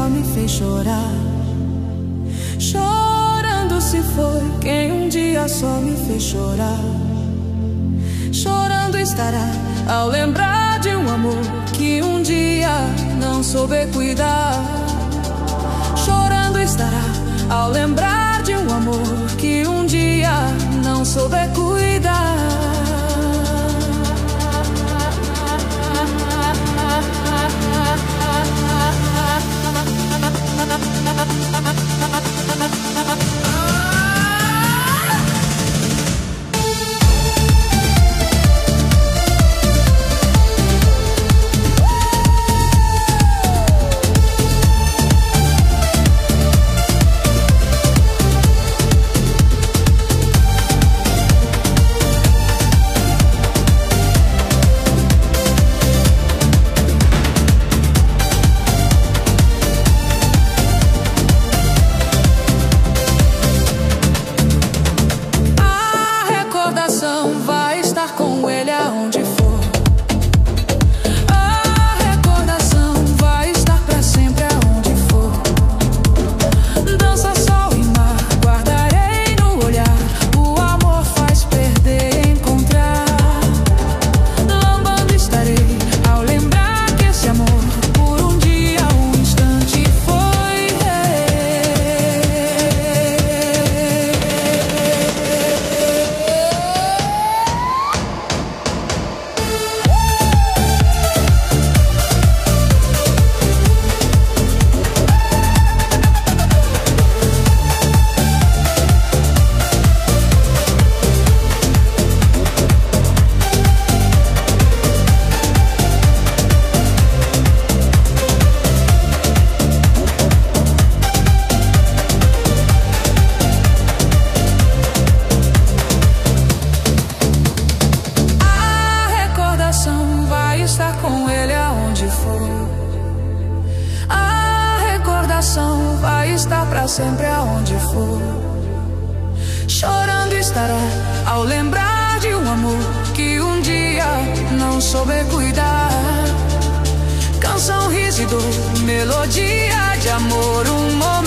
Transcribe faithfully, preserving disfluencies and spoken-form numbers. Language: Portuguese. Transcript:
só me fez chorar. Chorando se foi quem um dia só me fez chorar. Chorando estará ao lembrar de um amor que um dia não soube cuidar. Chorando estará ao lembrar de um amor que um dia não soube cuidar. Vai estar com ele aonde for. A recordação vai estar pra sempre aonde for. Dança, sol e mar, guardarei no olhar. O amor faz perder e encontrar. Lambando estarei ao lembrar que esse amor por um dia, um instante foi. Estar com ele aonde for. A recordação vai estar pra sempre aonde for. Chorando estará ao lembrar de um amor que um dia não soube cuidar. Canção, riso e dor, melodia de amor, um momento